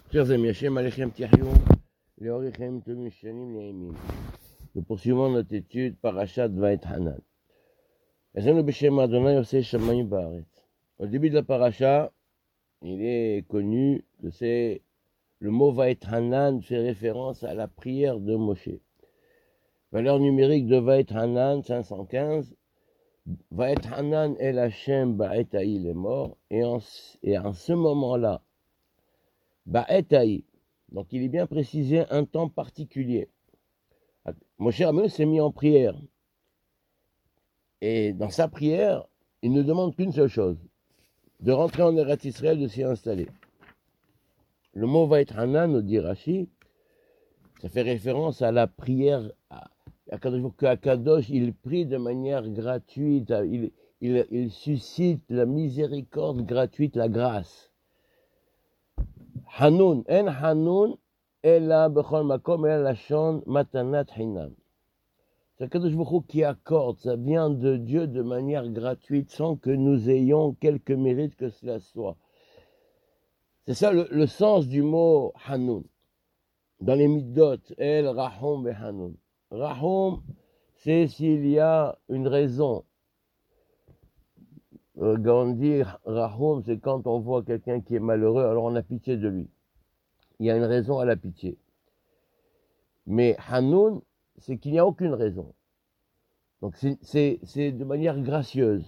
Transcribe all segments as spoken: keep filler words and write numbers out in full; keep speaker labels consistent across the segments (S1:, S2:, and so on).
S1: Chers amis, Hashem Alechem Tiachyon, Leorichem Tovim Shanim Ne'emim. Nous poursuivons notre étude Parashat Va'et Hanan. Ezenu B'Shem Adonai Oseh Shamayim Ba'aretz. Au début de la Parasha, il est connu que c'est le mot Va'et Hanan fait référence à la prière de Moshe. Valeur numérique de Va'et Hanan cinq cent quinze. Va'et Hanan El Hashem Ba'et Ha'i est mort, et en, et en ce moment-là, Ba'et Ha'i, donc il est bien précisé un temps particulier. Moshe Rabbeinu s'est mis en prière, et dans sa prière, il ne demande qu'une seule chose, de rentrer en Eretz Israël, de s'y installer. Le mot Va'et Hanan, nous dit Rashi, ça fait référence à la prière, à, à que Akadosh, il prie de manière gratuite, il, il, il suscite la miséricorde gratuite, la grâce. Hanun, en Hanun, ela bechol makom, ela lashon matanat hinam. C'est Akadosh Baruch Hu qui accorde, ça vient de Dieu de manière gratuite, sans que nous ayons quelque mérite que cela soit. C'est ça le, le sens du mot Hanun. Dans les Middot, El Rahom ve Hanun. Rahom, c'est s'il y a une raison. Euh, quand on dit Rahom, c'est quand on voit quelqu'un qui est malheureux, alors on a pitié de lui. Il y a une raison à la pitié. Mais Hanun, c'est qu'il n'y a aucune raison. Donc c'est, c'est, c'est de manière gracieuse,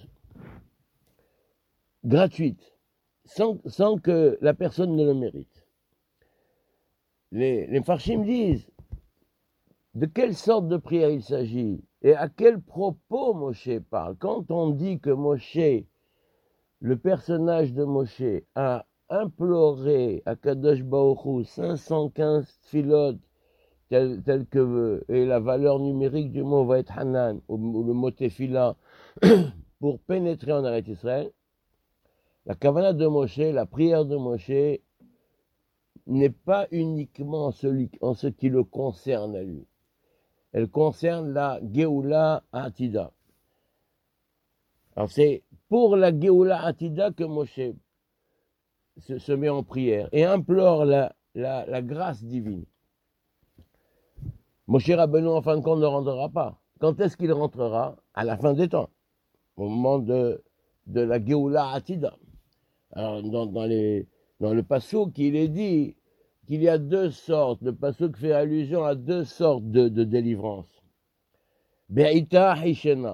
S1: gratuite, sans, sans que la personne ne le mérite. Les, les Farshim disent de quelle sorte de prière il s'agit et à quel propos Moshe parle. Quand on dit que Moshe, le personnage de Moshe, a imploré à Kadosh Baruch Hu cinq cent quinze tfilot, tel, tel que est la valeur numérique du mot Va'et Hanan, ou, ou le mot Tefila, pour pénétrer en Eretz Israël, la kavana de Moshe, la prière de Moshe, n'est pas uniquement en, celui, en ce qui le concerne à lui. Elle concerne la Geoula Atida. Alors c'est pour la Geoula Atida que Moshe se, se met en prière et implore la, la, la grâce divine. Moshe Rabbeinu, en fin de compte, ne rentrera pas. Quand est-ce qu'il rentrera? À la fin des temps, au moment de, de la Geoula Atida. Alors dans, dans, les, dans le passouk, il est dit qu'il y a deux sortes. Le passouk fait allusion à deux sortes de, de délivrance. Be'ita Hishena.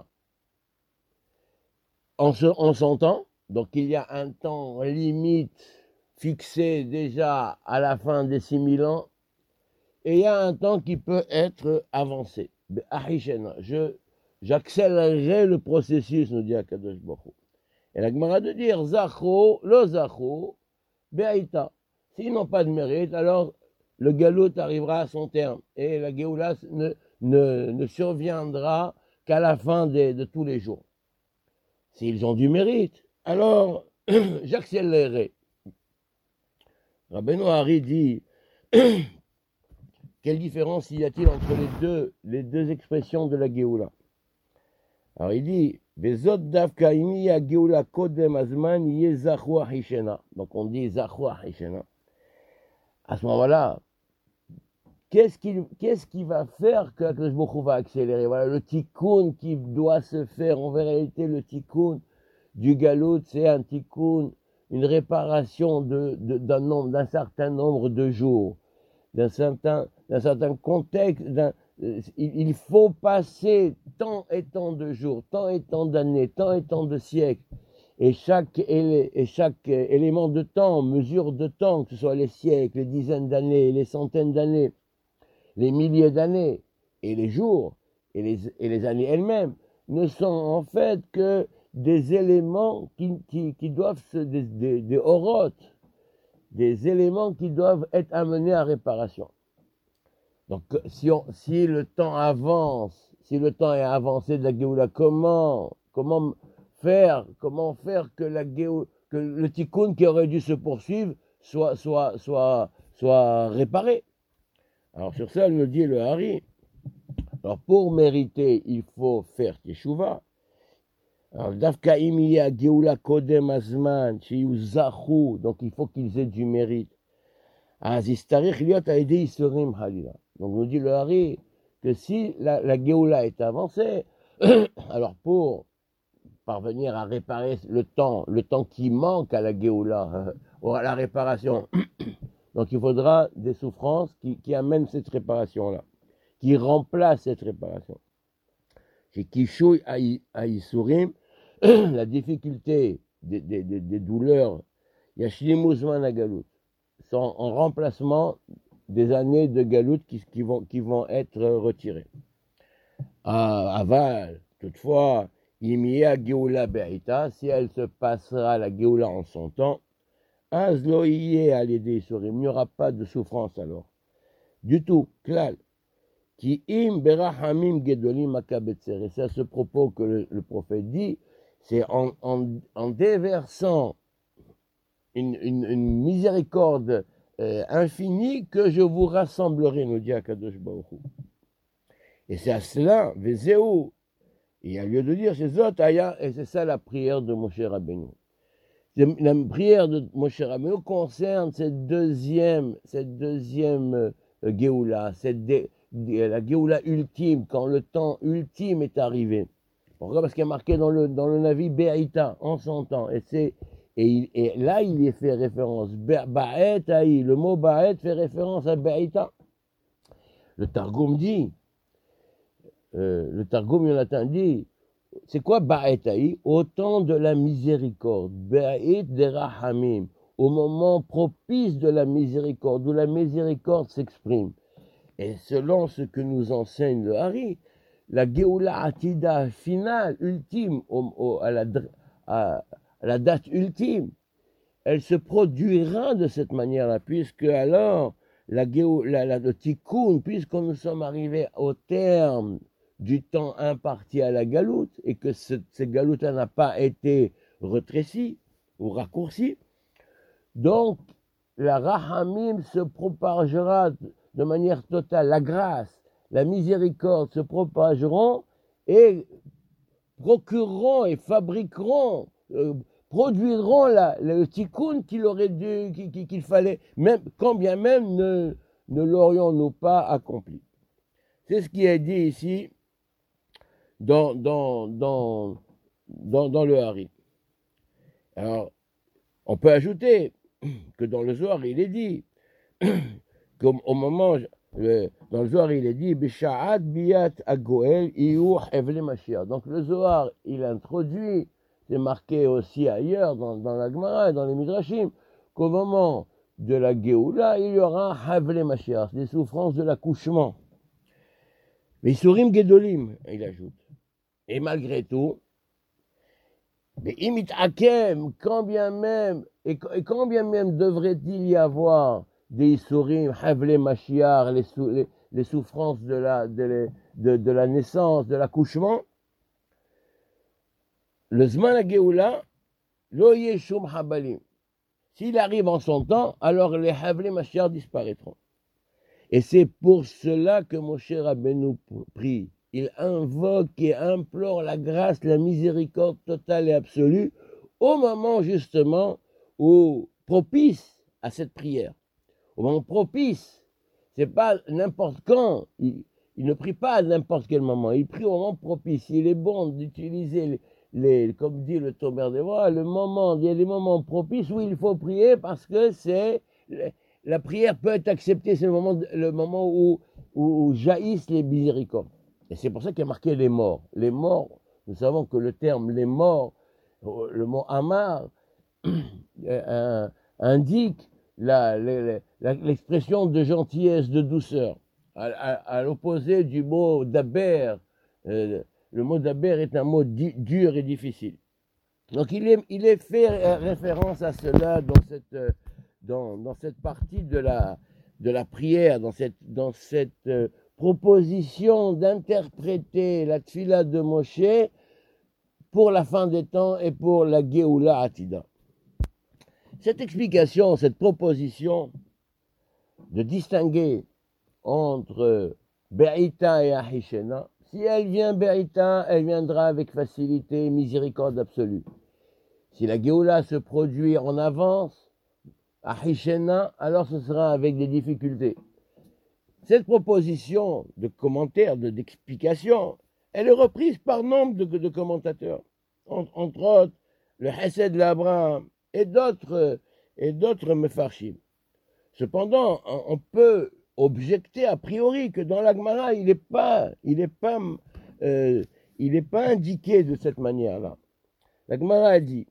S1: En son temps, donc il y a un temps limite fixé déjà à la fin des six mille ans, et il y a un temps qui peut être avancé. Be'ahishena. Je, j'accélérerai le processus, nous dit Akadosh Baruch Hu. Et la Gemara de dire Zacho, lo Zacho, Be'aita. S'ils n'ont pas de mérite, alors le galout arrivera à son terme et la Géoula ne, ne, ne surviendra qu'à la fin des, de tous les jours. S'ils ont du mérite, alors j'accélérerai. Rabbeinu Hari dit quelle différence y a-t-il entre les deux, les deux expressions de la Géoula? Alors il dit Vezot davka imi ya Géoula kodem azman yé zachua hishena. Donc on dit zachua hishena. À ce moment-là, qu'est-ce qui, qu'est-ce qui va faire que Akadosh Baruch Hu va accélérer? Voilà, le tikkun qui doit se faire. En réalité, le tikkun du galout, c'est un tikkun, une réparation de, de, d'un, nombre, d'un certain nombre de jours, d'un certain, d'un certain contexte. D'un, il, il faut passer tant et tant de jours, tant et tant d'années, tant et tant de siècles. Et chaque, et chaque élément de temps, mesure de temps, que ce soit les siècles, les dizaines d'années, les centaines d'années, les milliers d'années, et les jours, et les, et les années elles-mêmes, ne sont en fait que des éléments qui, qui, qui doivent se, des, des, des orotes, des éléments qui doivent être amenés à réparation. Donc, si, on, si le temps avance, si le temps est avancé de la Géoula, comment, comment faire, comment faire que, la Géo, que le tikkun qui aurait dû se poursuivre soit, soit, soit, soit réparé? Alors sur ça, il nous dit le Hari. Alors pour mériter, il faut faire teshuva. Alors dafka imiya geoula kodem azman shiyu zachu, donc il faut qu'ils aient du mérite. Azistarich liot aidé isurim halila. Donc nous dit le Hari que si la, la Géoula est avancée, alors pour parvenir à réparer le temps, le temps qui manque à la Géoula, ou à la réparation, donc il faudra des souffrances qui, qui amènent cette réparation-là, qui remplacent cette réparation. Chez Kishui Aïsurim, la difficulté des, des, des, des douleurs, Yashlimuzman Agalout, sont en remplacement des années de Galout qui, qui, vont, qui vont être retirées. À Aval, toutefois, Imiya Géoula Be'ita, si elle se passera la Géoula en son temps, Azloïye à l'aider Isurim, il n'y aura pas de souffrance alors. Du tout, klal. Qui im berahamim gedolim makabetzer. Et c'est à ce propos que le, le prophète dit, c'est en, en, en déversant une, une, une miséricorde euh, infinie que je vous rassemblerai, nous dit Akadosh Baruch Hu. Et c'est à cela, vezéou, il y a lieu de dire, c'est Zot Aya, et c'est ça la prière de Moshe Rabbeinu. La prière de Moshe Rabbeinu concerne cette deuxième, cette deuxième euh, Géoula, cette dé, la Géoula ultime, quand le temps ultime est arrivé. Pourquoi? Parce qu'il est marqué dans le, dans le Navi Be'ita, en son temps. Et, c'est, et, il, et là, il y est fait référence. Ba'et aï, le mot Ba'et fait référence à Be'ita. Le Targum dit, euh, le Targum Yonatan dit, c'est quoi Ba'et aï? Au temps de la miséricorde. Ba'et derahamim, au moment propice de la miséricorde, où la miséricorde s'exprime. Et selon ce que nous enseigne le Hari, la Géoula Atida finale, ultime, au, au, à, la, à, à la date ultime, elle se produira de cette manière-là, puisque alors, la Géoula, la, le Tikkun, puisque nous sommes arrivés au terme du temps imparti à la Galoute, et que ce, cette Galoute n'a pas été rétrécie ou raccourcie, donc la Rahamim se propagera de manière totale, la grâce, la miséricorde se propageront et procureront et fabriqueront, euh, produiront la, le tikkun qu'il aurait dû, qu'il, qu'il fallait, même, quand bien même ne, ne l'aurions-nous pas accompli. C'est ce qui est dit ici dans, dans, dans, dans, dans le Hari. Alors, on peut ajouter que dans le Zohar, il est dit qu'au moment, le, dans le Zohar, il est dit Bisha'at biyat agoel iyu hevle Mashiach. Donc le Zohar, il introduit, c'est marqué aussi ailleurs dans, dans la Gemara et dans les Midrashim, qu'au moment de la Géoula, il y aura hevle Mashiach, des souffrances de l'accouchement. Mais Isurim Gedolim, il ajoute. Et malgré tout, mais imit akem, quand bien même, et, et quand bien même devrait-il y avoir des Isurim, Havle Mashiach, les, sou, les, les souffrances de la, de, de, de la naissance, de l'accouchement, le Zman HaGeoula, lo yeshum habalim. S'il arrive en son temps, alors les Havle Mashiach disparaîtront. Et c'est pour cela que Moshe Rabbeinu prie. Il invoque et implore la grâce, la miséricorde totale et absolue au moment justement où propice à cette prière. Au moment propice, c'est pas n'importe quand, il, il ne prie pas à n'importe quel moment, il prie au moment propice. Il est bon d'utiliser les, les comme dit le Tomer des Voix, le moment, il y a des moments propices où il faut prier parce que c'est, la prière peut être acceptée, c'est le moment, le moment où, où jaillissent les miséricordes. Et c'est pour ça qu'il y a marqué les morts. Les morts, nous savons que le terme les morts, le mot Amar, euh, indique la, la, la, l'expression de gentillesse, de douceur, à, à, à l'opposé du mot daber. Euh, le mot daber est un mot di, dur et difficile. Donc il est, il est fait référence à cela dans cette, dans, dans cette partie de la, de la prière, dans cette, dans cette euh, proposition d'interpréter la tfila de Moshe pour la fin des temps et pour la Géoula Atida. Cette explication, cette proposition de distinguer entre Be'ita et Ahishena, si elle vient Be'ita, elle viendra avec facilité et miséricorde absolue. Si la Géoula se produit en avance, Ahishena, alors ce sera avec des difficultés. Cette proposition de commentaire, de, d'explication, elle est reprise par nombre de, de commentateurs, entre, entre autres le Hesed l'Abraham et d'autres et d'autres Mefarshim. Cependant, on peut objecter a priori que dans la Gemara, il n'est pas, il est pas, euh, il est pas indiqué de cette manière-là. La Gemara a dit,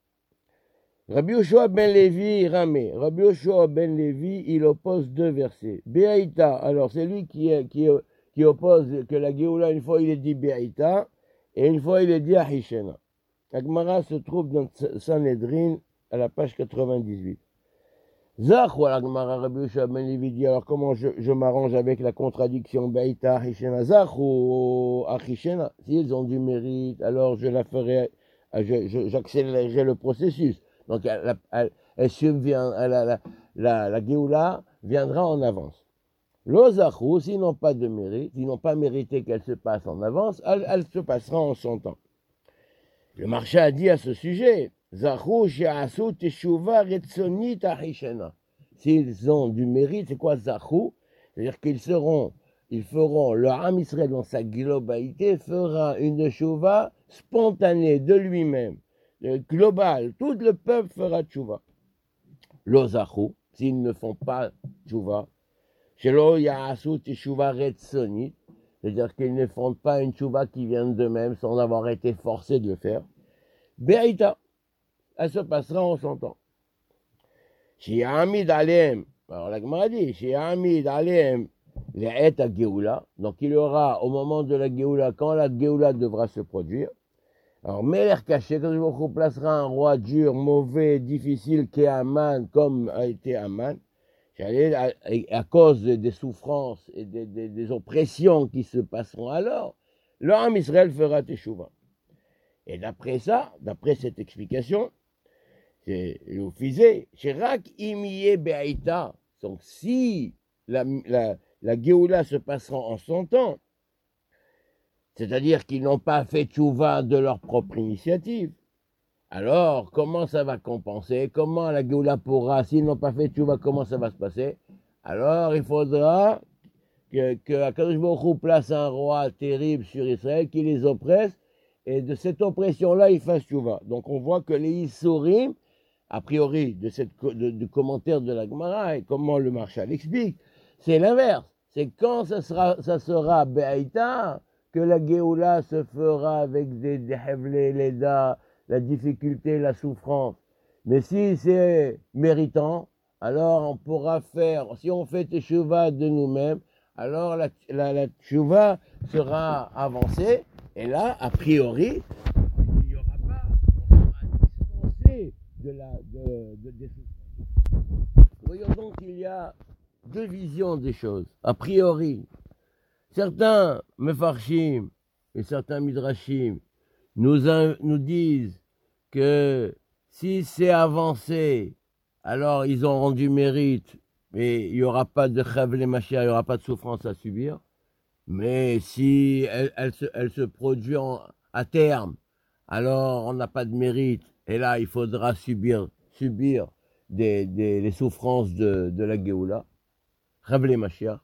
S1: Rabbi Yoshua ben Levi ramé. Rabbi Yoshua ben Levi, il oppose deux versets. Be'aïta, alors c'est lui qui, est, qui, est, qui oppose que la Géoula, une fois il est dit Be'aïta, et une fois il est dit Ahishena. La Gemara se trouve dans Sanhedrin, à la page quatre-vingt-dix-huit. Zachou, la Gemara, Rabbi Yoshua ben Levi dit, alors comment je, je m'arrange avec la contradiction Be'aïta, Ahishena? Zachou, Ahishena, s'ils ont du mérite, alors je la ferai, je, je, j'accélérerai le processus. Donc, elle, elle, elle subvient, elle, la, la, la Géoula viendra en avance. L'Ozachou, s'ils n'ont pas de mérite, ils n'ont pas mérité qu'elle se passe en avance, elle, elle se passera en son temps. Le marché a dit à ce sujet, Zachou, she'asu teshuva retzonit ahishena. S'ils ont du mérite, c'est quoi Zachou? C'est-à-dire qu'ils seront, ils feront, le Ham Israël dans sa globalité fera une teshuva spontanée de lui-même. Global, tout le peuple fera tchouva. L'ozachou, s'ils ne font pas tchouva, shelo ya'asu teshuva retzonit, c'est-à-dire qu'ils ne font pas une tchouva qui vient d'eux-mêmes sans avoir été forcés de le faire. Be'aïta, elle se passera en son temps. Shi'amid aleem, alors la Gemara dit, Shi'amid aleem le'et ha-geoula, donc il y aura au moment de la geoula, quand la geoula devra se produire. Alors, Meler caché, quand je placera un roi dur, mauvais, difficile, qu'est Aman, comme a été Aman, à, à cause des souffrances et des, des, des oppressions qui se passeront alors, l'homme Israël fera teshuva. Et d'après ça, d'après cette explication, c'est l'ofisé, Shirak imiye be'aïta, donc si la, la, la Géoula se passera en son temps, c'est-à-dire qu'ils n'ont pas fait tchouva de leur propre initiative. Alors, comment ça va compenser? Comment la Géoula pourra, s'ils n'ont pas fait tchouva, comment ça va se passer? Alors, il faudra que, que Akadosh Baruch Hu place un roi terrible sur Israël qui les oppresse, et de cette oppression-là, il fasse tchouva. Donc, on voit que les Issourim, a priori, de cette, de, du commentaire de la Gemara, et comment le Marshal explique, c'est l'inverse. C'est quand ça sera, ça sera Be'aïta, que la Géoula se fera avec des Hevlé, Leda, la difficulté, la souffrance. Mais si c'est méritant, alors on pourra faire, si on fait teshuva de nous-mêmes, alors la, la, la teshuva sera avancée, et là, a priori, il n'y aura pas, on sera dispensé de la, de, de, des souffrances. Voyons donc qu'il y a deux visions des choses. A priori, certains Mefarshim et certains Midrashim nous, nous disent que si c'est avancé, alors ils ont rendu mérite, et il n'y aura pas de Chavle Mashiach, il n'y aura pas de souffrance à subir. Mais si elle, elle, se, elle se produit en, à terme, alors on n'a pas de mérite, et là il faudra subir, subir des, des, les souffrances de, de la Géoula, Chavle Mashiach.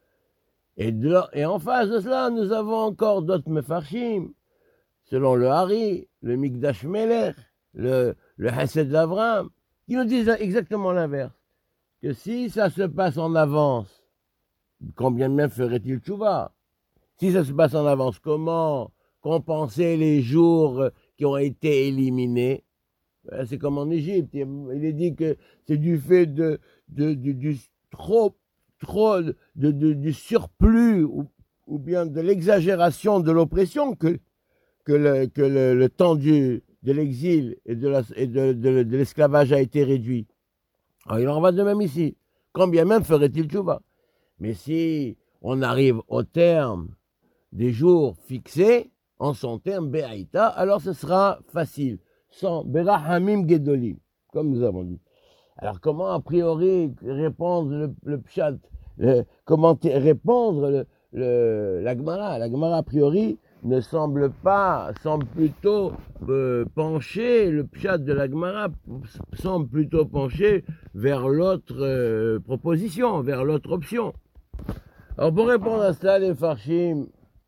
S1: Et, de, et en face de cela, nous avons encore d'autres Mefarshim, selon le Hari, le Mikdash Melech, le, le Hesed d'Abraham, qui nous disent exactement l'inverse. Que si ça se passe en avance, combien de même ferait-il tchouva? Si ça se passe en avance, comment compenser les jours qui ont été éliminés? C'est comme en Égypte, il est dit que c'est du fait de, de, de, du trop trop de, de, du surplus ou, ou bien de l'exagération de l'oppression que, que, le, que le, le temps du, de l'exil et de, la, et de, de, de l'esclavage a été réduit. Alors, il en va de même ici. Combien même ferait-il tchouva? Mais si on arrive au terme des jours fixés, en son terme, Be'aïta, alors ce sera facile, sans Berahamim Gedolim, comme nous avons dit. Alors, comment, a priori, répondre le, le pshat, le, comment répondre le, le, la Gemara? La Gemara, a priori, ne semble pas, semble plutôt euh, pencher, le pshat de la Gemara semble plutôt pencher vers l'autre euh, proposition, vers l'autre option. Alors pour répondre à cela, les Farshim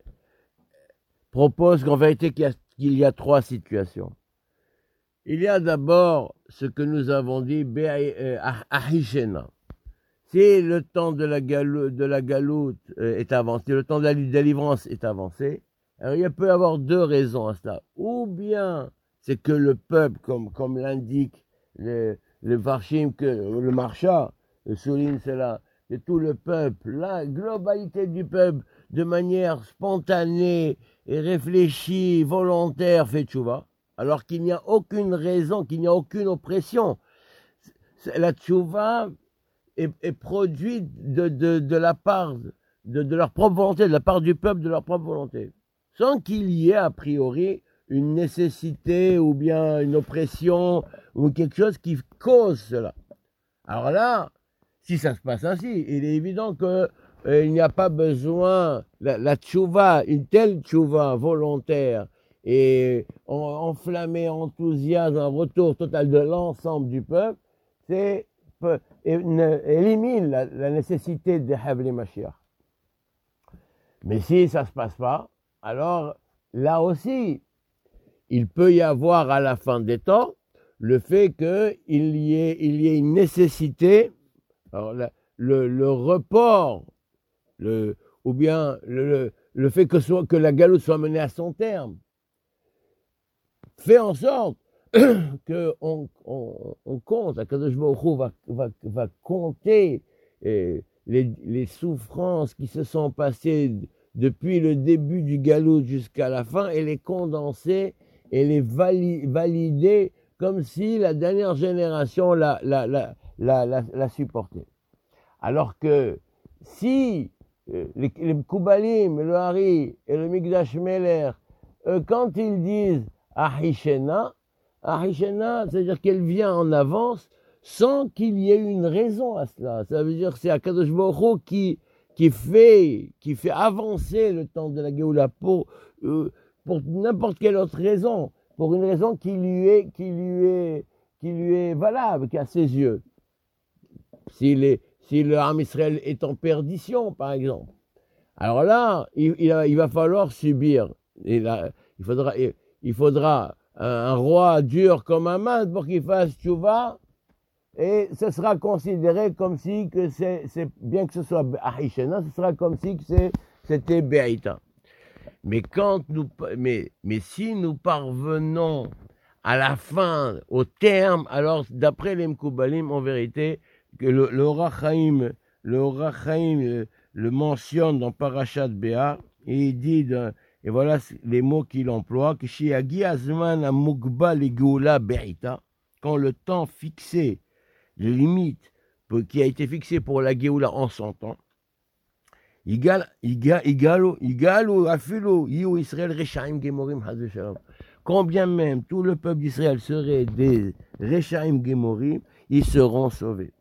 S1: proposent qu'en vérité qu'il y a, qu'il y a trois situations. Il y a d'abord ce que nous avons dit, Ahishena. Si le temps de la, galou, de la galoute est avancé, le temps de la délivrance est avancé, alors il peut y avoir deux raisons à cela. Ou bien c'est que le peuple, comme, comme l'indique le, le Varshim, que le Marsha souligne cela, que tout le peuple, la globalité du peuple, de manière spontanée et réfléchie, volontaire, fait tchouva, alors qu'il n'y a aucune raison, qu'il n'y a aucune oppression. La tchouva est, est produite de, de, de la part de, de leur propre volonté, de la part du peuple, de leur propre volonté, sans qu'il y ait a priori une nécessité ou bien une oppression ou quelque chose qui cause cela. Alors là, si ça se passe ainsi, il est évident que euh, il n'y a pas besoin, la, la tchouva, une telle tchouva volontaire et en, enflammée, enthousiasme, un retour total de l'ensemble du peuple, c'est peut, et, ne, élimine la, la nécessité de Havli Mashiach. Mais si ça ne se passe pas, alors là aussi, il peut y avoir à la fin des temps le fait qu'il y ait, il y ait une nécessité, alors la, le, le report, le, ou bien le, le, le fait que, soit, que la galoute soit menée à son terme, fait en sorte qu'on on, on compte, Akadosh Baruch Hu va, va, va compter eh, les, les souffrances qui se sont passées depuis le début du galoute jusqu'à la fin et les condenser et les vali, valider comme si la dernière génération l'a, la, la, la, la, la supportait. Alors que si euh, les, les Koubalim, le Hari et le Mikdash Meler, euh, quand ils disent Ahishena, Ahishena, c'est-à-dire qu'elle vient en avance sans qu'il y ait une raison à cela. Ça veut dire que c'est Akadosh Baruch Hu qui, qui, fait, qui fait avancer le temps de la Géoula pour, euh, pour n'importe quelle autre raison, pour une raison qui lui est, qui lui est, qui lui est valable, qu'à ses yeux. S'il est, si le Ham Israël est en perdition, par exemple, alors là, il, il, il va falloir subir. Et là, il faudra, il faudra un, un roi dur comme Haman pour qu'il fasse tchouva, et ce sera considéré comme si, que c'est, c'est, bien que ce soit Ahishena, ce sera comme si que c'est, c'était Be'ita. Mais, quand nous, mais, mais si nous parvenons à la fin, au terme, alors d'après les Mkoubalim, en vérité, que le, le Rachaim, le Rachaim le, le mentionne dans Parashat Béa, et il dit, de, et voilà les mots qu'il emploie, que chez Agi Azman a Mugba le Geoula Be'ita, quand le temps fixé, les limites qui a été fixé pour la Géoula en son temps, Igal, igal, igalo, igalo, afilo, Yu Israël, Rechaim Gemorim, Hazeshalom. Combien même tout le peuple d'Israël serait des Rechaim Gemorim, ils seront sauvés.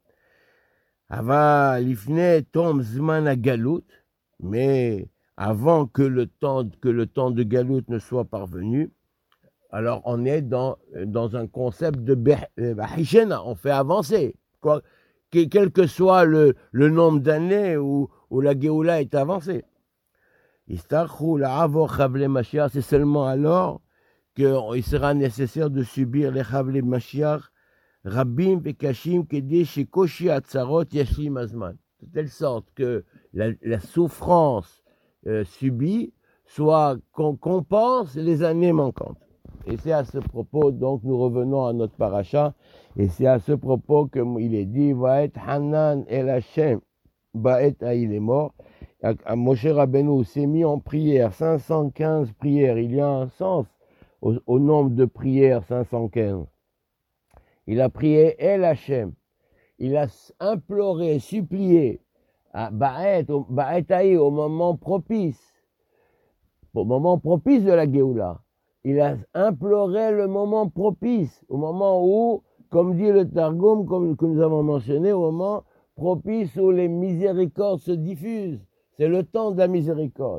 S1: Ava l'ifne tom zman a galout, mais avant que le temps que le temps de galout ne soit parvenu, alors on est dans dans un concept de bahishena, on fait avancer, quoi, quel que soit le le nombre d'années où où la Géoula est avancée. Istarchou la avor chavle Mashiach, c'est seulement alors qu'il sera nécessaire de subir les chavle Mashiach Rabbim vekashim kedi shekoshi atzarot yashim azman, de telle sorte que la, la souffrance euh, subie soit qu'on compense les années manquantes. Et c'est à ce propos, donc, nous revenons à notre paracha, et c'est à ce propos qu'il est dit, Vaet Hanan el Hashem, Baet il est mort. Moshe Rabbeinu s'est mis en prière, cinq cent quinze prières, il y a un sens au, au nombre de prières, cinq cent quinze. Il a prié El Hashem, il a imploré, supplié à Baet, Baet au moment propice, au moment propice de la Géoula. Il a imploré le moment propice, au moment où, comme dit le Targum, comme que nous avons mentionné, au moment propice où les miséricordes se diffusent. C'est le temps de la miséricorde.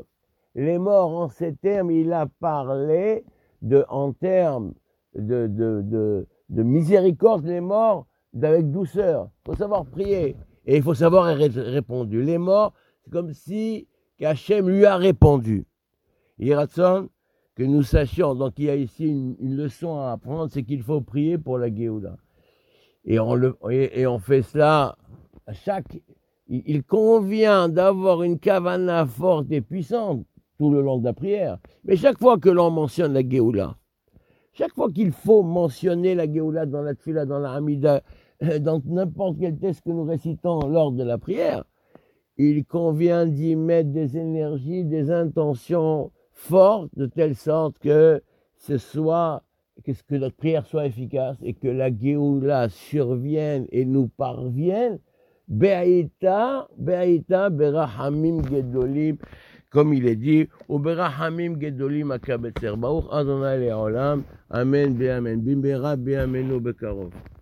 S1: les morts en ces termes, il a parlé de, en termes de, de, de, de miséricorde, les morts d'avec douceur. Il faut savoir prier et il faut savoir répondre. Les morts, c'est comme si Hachem lui a répondu. Yiratson, que nous sachions, donc il y a ici une, une leçon à apprendre, c'est qu'il faut prier pour la Géoula. Et on, le, et, et on fait cela à chaque... Il, il convient d'avoir une kavana forte et puissante tout le long de la prière. Mais chaque fois que l'on mentionne la Géoula, chaque fois qu'il faut mentionner la Géoula dans la Tfila, dans la Hamida, dans n'importe quel texte que nous récitons lors de la prière, il convient d'y mettre des énergies, des intentions fortes, de telle sorte que ce soit, que, que notre prière soit efficace et que la Géoula survienne et nous parvienne. Be'aïta, be'aïta, berahamim gedolim, comme il est dit, ou berahamim gedolim akabetzer. Baruch Adonai le'olam, amen be'amen, bimera be'amenu bekarov.